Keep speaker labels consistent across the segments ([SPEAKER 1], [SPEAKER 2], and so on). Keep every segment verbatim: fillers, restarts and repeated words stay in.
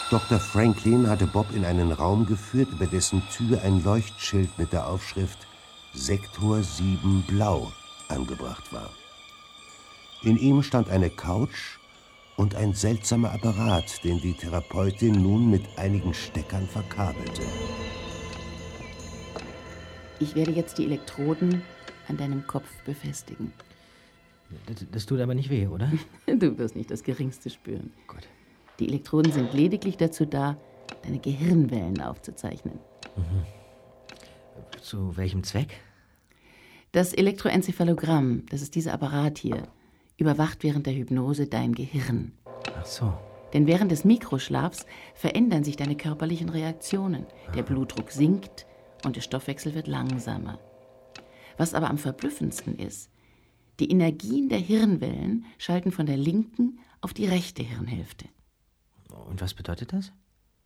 [SPEAKER 1] Doktor Franklin hatte Bob in einen Raum geführt, über dessen Tür ein Leuchtschild mit der Aufschrift Sektor sieben Blau angebracht war. In ihm stand eine Couch und ein seltsamer Apparat, den die Therapeutin nun mit einigen Steckern verkabelte.
[SPEAKER 2] Ich werde jetzt die Elektroden an deinem Kopf befestigen.
[SPEAKER 3] Das, das tut aber nicht weh, oder?
[SPEAKER 2] Du wirst nicht das Geringste spüren.
[SPEAKER 3] Gut.
[SPEAKER 2] Die Elektroden sind lediglich dazu da, deine Gehirnwellen aufzuzeichnen.
[SPEAKER 3] Mhm. Zu welchem Zweck?
[SPEAKER 2] Das Elektroenzephalogramm, das ist dieser Apparat hier, überwacht während der Hypnose dein Gehirn.
[SPEAKER 3] Ach so.
[SPEAKER 2] Denn während des Mikroschlafs verändern sich deine körperlichen Reaktionen. Der Blutdruck sinkt und der Stoffwechsel wird langsamer. Was aber am verblüffendsten ist, die Energien der Hirnwellen schalten von der linken auf die rechte Hirnhälfte.
[SPEAKER 3] Und was bedeutet das?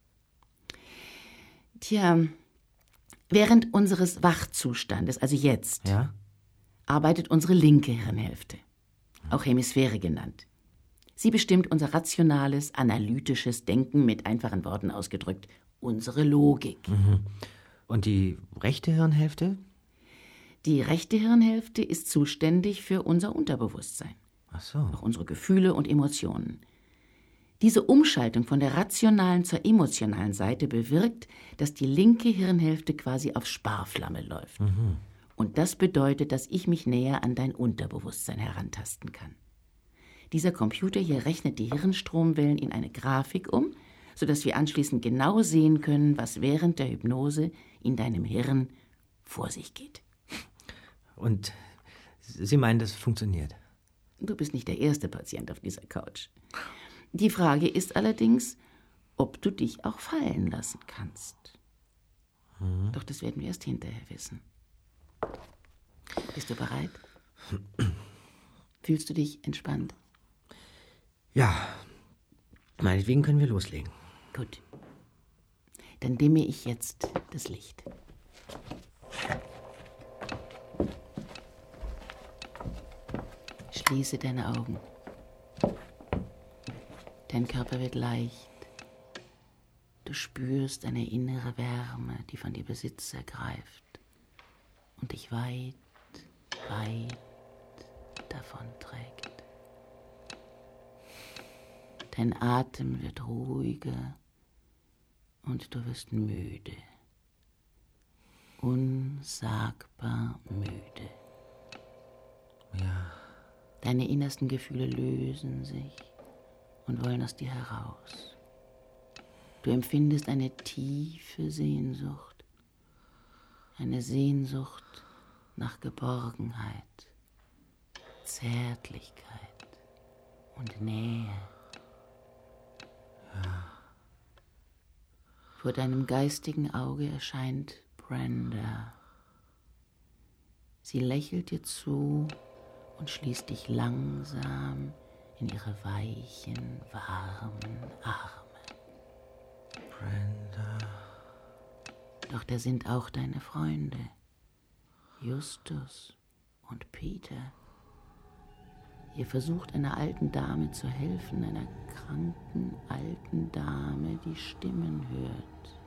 [SPEAKER 2] Tja, während unseres Wachzustandes, also jetzt,
[SPEAKER 3] ja?
[SPEAKER 2] arbeitet unsere linke Hirnhälfte, auch Hemisphäre genannt. Sie bestimmt unser rationales, analytisches Denken, mit einfachen Worten ausgedrückt, unsere Logik.
[SPEAKER 3] Mhm. Und die rechte Hirnhälfte?
[SPEAKER 2] Die rechte Hirnhälfte ist zuständig für unser Unterbewusstsein.
[SPEAKER 3] Ach so.
[SPEAKER 2] Auch unsere Gefühle und Emotionen. Diese Umschaltung von der rationalen zur emotionalen Seite bewirkt, dass die linke Hirnhälfte quasi auf Sparflamme läuft.
[SPEAKER 3] Mhm.
[SPEAKER 2] Und das bedeutet, dass ich mich näher an dein Unterbewusstsein herantasten kann. Dieser Computer hier rechnet die Hirnstromwellen in eine Grafik um, sodass wir anschließend genau sehen können, was während der Hypnose in deinem Hirn vor sich geht.
[SPEAKER 3] Und Sie meinen, das funktioniert?
[SPEAKER 2] Du bist nicht der erste Patient auf dieser Couch. Die Frage ist allerdings, ob du dich auch fallen lassen kannst.
[SPEAKER 3] Mhm.
[SPEAKER 2] Doch das werden wir erst hinterher wissen. Bist du bereit? Fühlst du dich entspannt?
[SPEAKER 3] Ja, meinetwegen können wir loslegen.
[SPEAKER 2] Gut. Dann dimme ich jetzt das Licht. Schließe deine Augen. Dein Körper wird leicht. Du spürst eine innere Wärme, die von dir Besitz ergreift und dich weit, weit davon trägt. Dein Atem wird ruhiger und du wirst müde. Unsagbar müde.
[SPEAKER 3] Ja.
[SPEAKER 2] Deine innersten Gefühle lösen sich und wollen aus dir heraus. Du empfindest eine tiefe Sehnsucht, eine Sehnsucht nach Geborgenheit, Zärtlichkeit und Nähe.
[SPEAKER 3] Ja.
[SPEAKER 2] Vor deinem geistigen Auge erscheint Brenda. Sie lächelt dir zu und schließt dich langsam in ihre weichen, warmen Arme.
[SPEAKER 3] Brenda.
[SPEAKER 2] Doch da sind auch deine Freunde, Justus und Peter. Ihr versucht einer alten Dame zu helfen, einer kranken alten Dame, die Stimmen hört.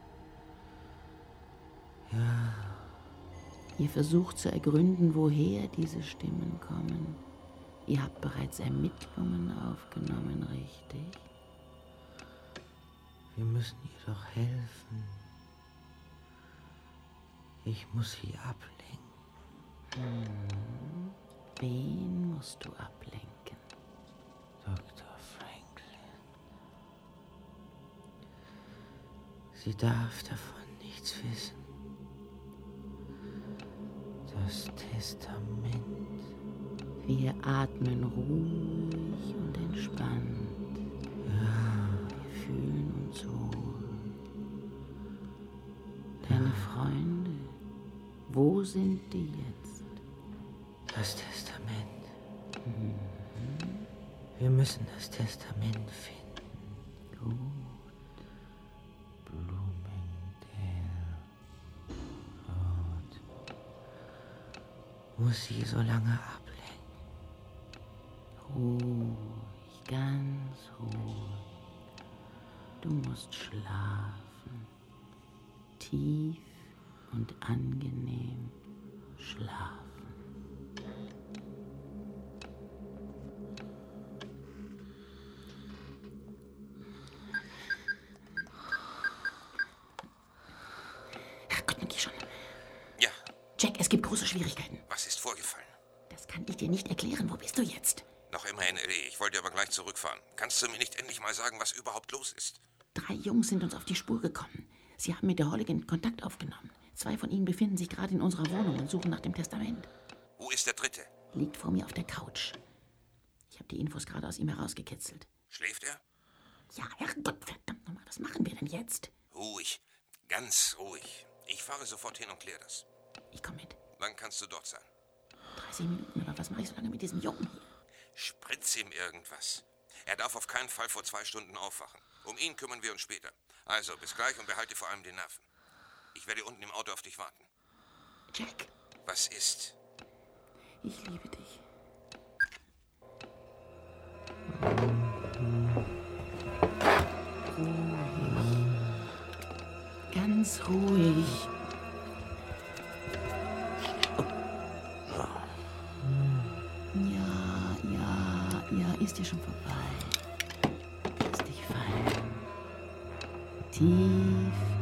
[SPEAKER 3] Ja.
[SPEAKER 2] Ihr versucht zu ergründen, woher diese Stimmen kommen. Ihr habt bereits Ermittlungen aufgenommen, richtig?
[SPEAKER 3] Wir müssen ihr doch helfen. Ich muss sie ablenken.
[SPEAKER 2] Hm. Wen musst du ablenken?
[SPEAKER 3] Doktor Franklin. Sie darf davon nichts wissen. Das Testament.
[SPEAKER 2] Wir atmen ruhig und entspannt.
[SPEAKER 3] Ja.
[SPEAKER 2] Wir fühlen uns wohl. Deine Freunde, wo sind die jetzt?
[SPEAKER 3] Das Testament.
[SPEAKER 2] Mhm.
[SPEAKER 3] Wir müssen das Testament finden.
[SPEAKER 2] Gut.
[SPEAKER 3] Bloomingdale Road. Muss sie so lange ablenken?
[SPEAKER 2] Ruhig, ganz ruhig. Du musst schlafen. Tief und angenehm schlafen. Herrgott, nun geh schon.
[SPEAKER 4] Ja.
[SPEAKER 2] Jack, es gibt große Schwierigkeiten.
[SPEAKER 4] Was ist vorgefallen?
[SPEAKER 2] Das kann ich dir nicht erklären. Wo bist du jetzt?
[SPEAKER 4] Noch immer in L A. Ich wollte aber gleich zurückfahren. Kannst du mir nicht endlich mal sagen, was überhaupt los ist?
[SPEAKER 2] Drei Jungs sind uns auf die Spur gekommen. Sie haben mit der Holligan Kontakt aufgenommen. Zwei von ihnen befinden sich gerade in unserer Wohnung und suchen nach dem Testament.
[SPEAKER 4] Wo ist der dritte?
[SPEAKER 2] Liegt vor mir auf der Couch. Ich habe die Infos gerade aus ihm herausgekitzelt.
[SPEAKER 4] Schläft er?
[SPEAKER 2] Ja, Herrgott, verdammt nochmal, was machen wir denn jetzt?
[SPEAKER 4] Ruhig. Ganz ruhig. Ich fahre sofort hin und kläre das.
[SPEAKER 2] Ich komme mit.
[SPEAKER 4] Wann kannst du dort sein?
[SPEAKER 2] dreißig Minuten, aber was mache ich so lange mit diesem Jungen hier?
[SPEAKER 4] Spritz ihm irgendwas. Er darf auf keinen Fall vor zwei Stunden aufwachen. Um ihn kümmern wir uns später. Also, bis gleich und behalte vor allem die Nerven. Ich werde unten im Auto auf dich warten.
[SPEAKER 2] Jack,
[SPEAKER 4] Was ist?
[SPEAKER 2] ich liebe dich. Ruhig. Ganz ruhig. Ja, ja, ja, ist dir schon vorbei. Lass dich fallen. Tief